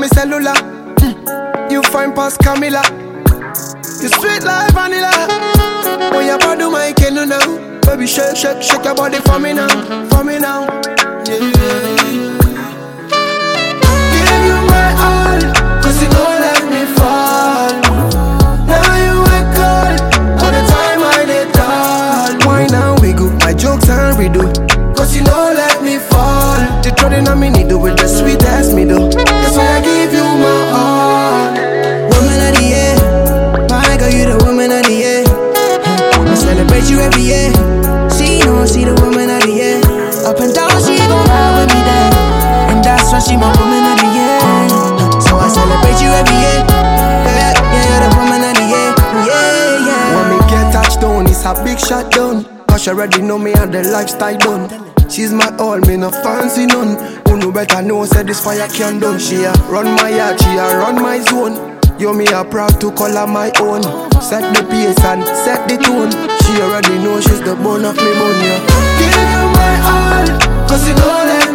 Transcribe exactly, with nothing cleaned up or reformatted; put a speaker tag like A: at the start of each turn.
A: me cellular. Mm. You find past Camilla. You sweet like vanilla. Oh, your body my canoe now. Baby, shake, shake, shake your body for me now. For me now. Yeah, yeah, yeah. Give you my all, cause you don't let me fall. Now you ain't cold, all the time I did all. Why now we go, my jokes and we do, cause you don't let me fall. The trotting on me needle with the sweet ass middle. That's why I give you my all.
B: Woman of the year, my girl, you the woman of the year. I celebrate you every year. She knows she the woman of the year. Up and down, she gon' ride with me there. And that's why she my woman of the year. So I celebrate you every year. Yeah, yeah, you're the woman of the year. Yeah, yeah.
A: When me get touchdown, it's a big shot down. Cause she already know me and the lifestyle done. She's my all, me no fancy none. Who know better know, said this fire can done. She a run my yard, she a run my zone. Yo, me a proud to call her my own. Set the pace and set the tone. She already know she's the bone of me bone, yeah. Give you my all, cause you know that